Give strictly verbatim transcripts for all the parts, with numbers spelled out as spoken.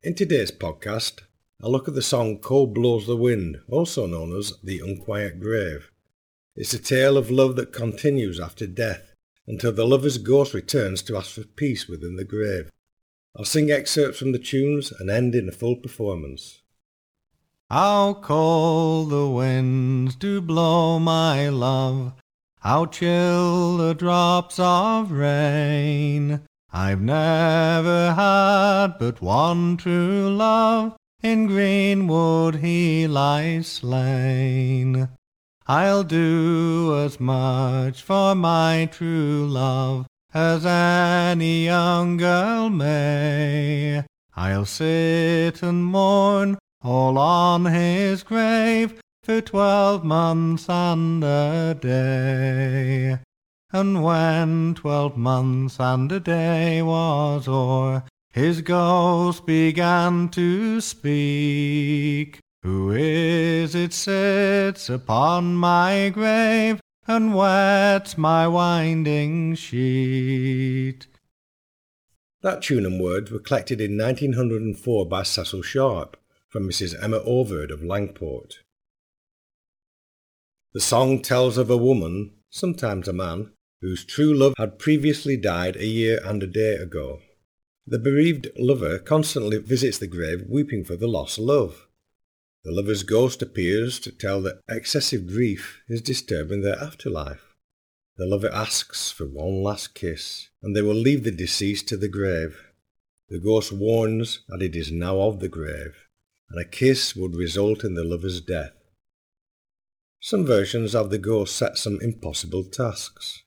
In today's podcast, I'll look at the song Cold Blows the Wind, also known as The Unquiet Grave. It's a tale of love that continues after death, until the lover's ghost returns to ask for peace within the grave. I'll sing excerpts from the tunes and end in a full performance. How cold the winds do blow, my love, how chill the drops of rain. I've never had but one true love, in greenwood he lies slain. I'll do as much for my true love as any young girl may. I'll sit and mourn all on his grave for twelve months and a day. And when twelve months and a day was o'er, his ghost began to speak. Who is it sits upon my grave and wets my winding sheet? That tune and words were collected in nineteen oh four by Cecil Sharp from Missus Emma Overd of Langport. The song tells of a woman, sometimes a man, whose true love had previously died a year and a day ago. The bereaved lover constantly visits the grave weeping for the lost love. The lover's ghost appears to tell that excessive grief is disturbing their afterlife. The lover asks for one last kiss, and they will leave the deceased to the grave. The ghost warns that it is now of the grave, and a kiss would result in the lover's death. Some versions of the ghost set some impossible tasks.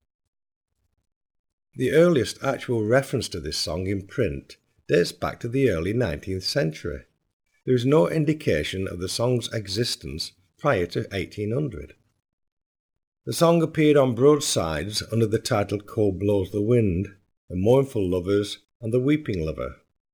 The earliest actual reference to this song in print dates back to the early nineteenth century. There is no indication of the song's existence prior to eighteen hundred. The song appeared on broadsides under the title Cold Blows the Wind, The Mournful Lovers and The Weeping Lover.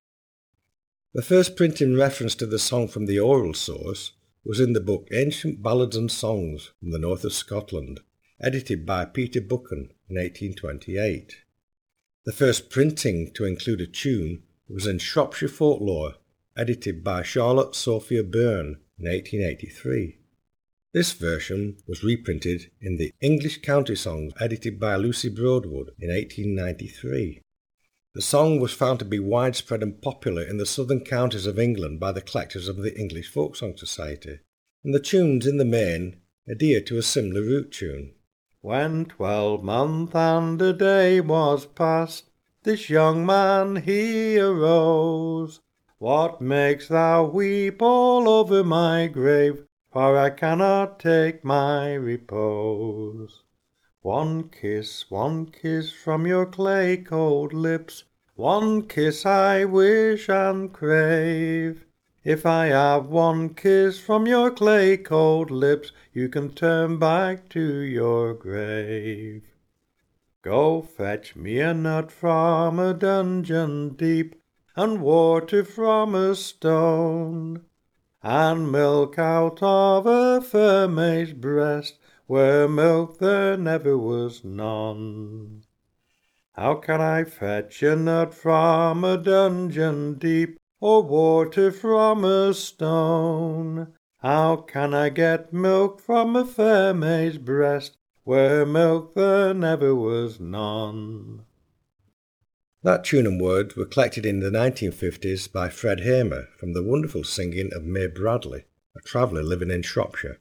The first printing reference to the song from the oral source was in the book Ancient Ballads and Songs from the North of Scotland, edited by Peter Buchan in eighteen twenty-eight. The first printing to include a tune was in Shropshire Folklore, edited by Charlotte Sophia Byrne in eighteen eighty-three. This version was reprinted in the English County Songs, edited by Lucy Broadwood in eighteen ninety-three. The song was found to be widespread and popular in the southern counties of England by the collectors of the English Folk Song Society, and the tunes in the main adhere to a similar root tune. When twelve month and a day was past, this young man he arose. What makes thou weep all over my grave? For I cannot take my repose. One kiss, one kiss from your clay-cold lips, one kiss I wish and crave. If I have one kiss from your clay-cold lips, you can turn back to your grave. Go fetch me a nut from a dungeon deep, and water from a stone, and milk out of a fair maid's breast, where milk there never was none. How can I fetch a nut from a dungeon deep, or water from a stone? How can I get milk from a fair maid's breast, where milk there never was none? That tune and words were collected in the nineteen fifties by Fred Hamer from the wonderful singing of May Bradley, a traveller living in Shropshire.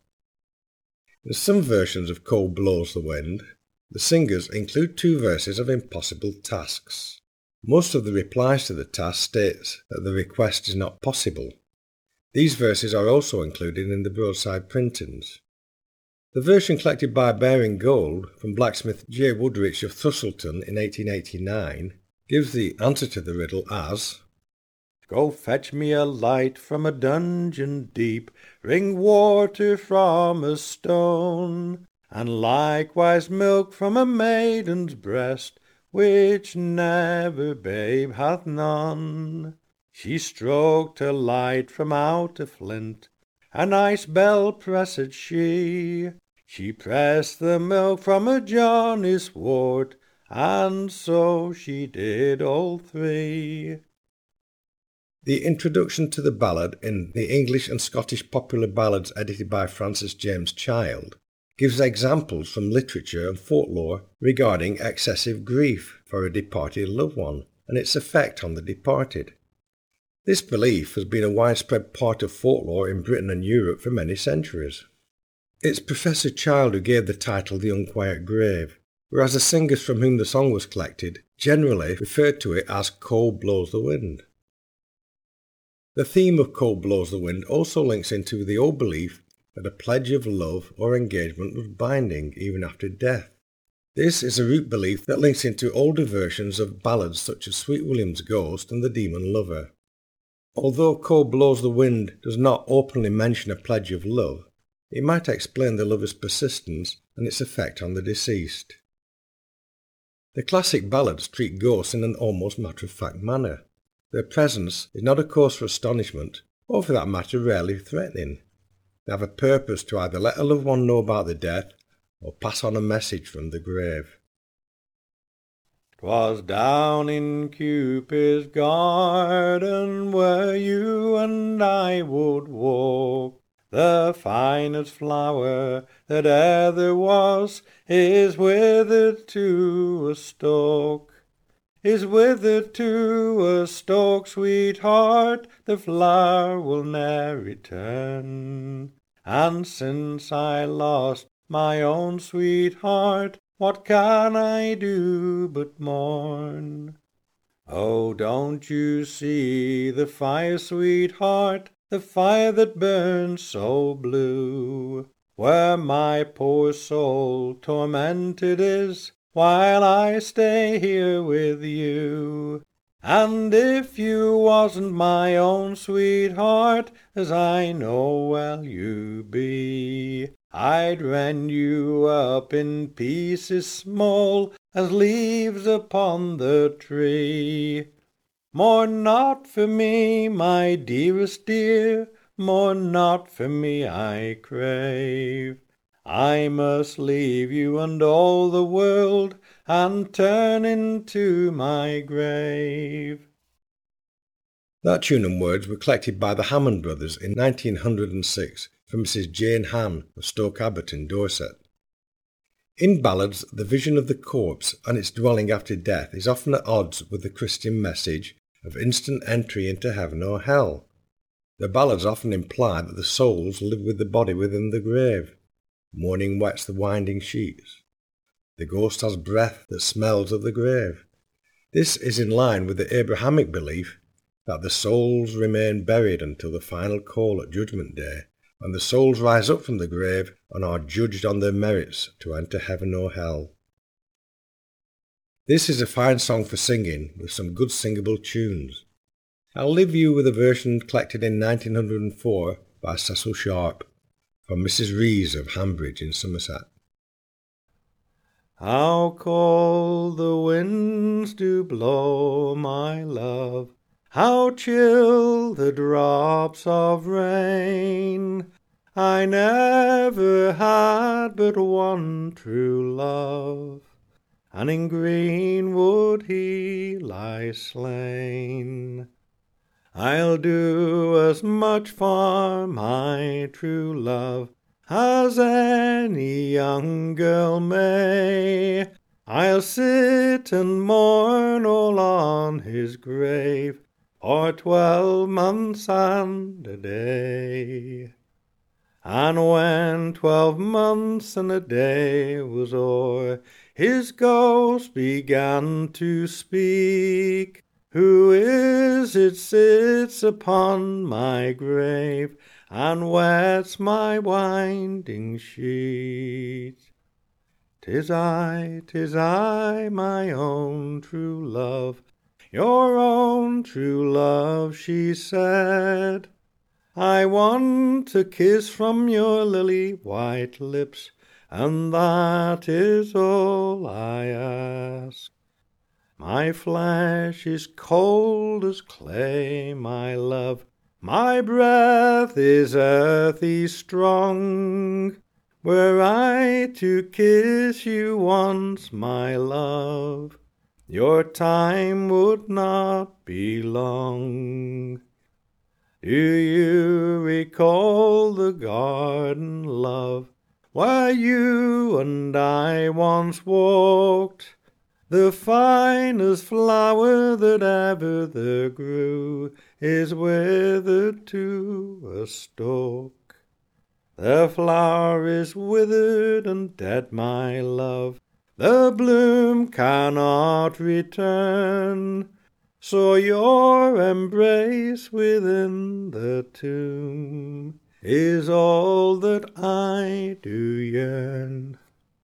In some versions of Cold Blows the Wind, the singers include two verses of impossible tasks. Most of the replies to the task states that the request is not possible. These verses are also included in the broadside printings. The version collected by Baring Gould from blacksmith J. Woodrich of Thistleton in eighteen eighty-nine gives the answer to the riddle as: Go fetch me a light from a dungeon deep, wring water from a stone, and likewise milk from a maiden's breast, which never babe hath none. She stroked a light from out a flint, a nice bell pressed she. She pressed the milk from a Johnny's wort, and so she did all three. The introduction to the ballad in the English and Scottish Popular Ballads edited by Francis James Child gives examples from literature and folklore regarding excessive grief for a departed loved one and its effect on the departed. This belief has been a widespread part of folklore in Britain and Europe for many centuries. It's Professor Child who gave the title The Unquiet Grave, whereas the singers from whom the song was collected generally referred to it as Cold Blows the Wind. The theme of Cold Blows the Wind also links into the old belief that a pledge of love or engagement was binding even after death. This is a root belief that links into older versions of ballads such as Sweet William's Ghost and The Demon Lover. Although Cold Blows the Wind does not openly mention a pledge of love, it might explain the lover's persistence and its effect on the deceased. The classic ballads treat ghosts in an almost matter-of-fact manner. Their presence is not a cause for astonishment, or for that matter rarely threatening. They have a purpose to either let a loved one know about the death, or pass on a message from the grave. 'Twas down in Cupid's garden where you and I would walk. The finest flower that e'er there was is withered to a stalk. Is withered to a stalk, sweetheart, the flower will ne'er return. And since I lost my own sweetheart, what can I do but mourn? Oh, don't you see the fire, sweetheart, the fire that burns so blue, where my poor soul tormented is, while I stay here with you? And if you wasn't my own sweetheart, as I know well you be, I'd rend you up in pieces small as leaves upon the tree. Mourn not for me, my dearest dear, mourn not for me, I crave. I must leave you and all the world, and turn into my grave. That tune and words were collected by the Hammond brothers in nineteen oh six from Missus Jane Han of Stoke Abbot in Dorset. In ballads, the vision of the corpse and its dwelling after death is often at odds with the Christian message of instant entry into heaven or hell. The ballads often imply that the souls live with the body within the grave. Morning wets the winding sheets. The ghost has breath that smells of the grave. This is in line with the Abrahamic belief that the souls remain buried until the final call at Judgment Day, when the souls rise up from the grave and are judged on their merits to enter heaven or hell. This is a fine song for singing with some good singable tunes. I'll leave you with a version collected in nineteen oh four by Cecil Sharp, from Missus Rees of Hambridge in Somerset. How cold the winds do blow, my love, how chill the drops of rain. I never had but one true love, and in greenwood he lies slain. I'll do as much for my true love as any young girl may. I'll sit and mourn all on his grave for twelve months and a day. And when twelve months and a day was o'er, his ghost began to speak. Who is it sits upon my grave and wets my winding sheet? 'Tis I, 'tis I, my own true love, your own true love, she said. I want a kiss from your lily-white lips, and that is all I ask. My flesh is cold as clay, my love, my breath is earthy strong. Were I to kiss you once, my love, your time would not be long. Do you recall the garden, love, where you and I once walked? The finest flower that ever there grew is withered to a stalk. The flower is withered and dead, my love, the bloom cannot return, so your embrace within the tomb is all that I do yearn.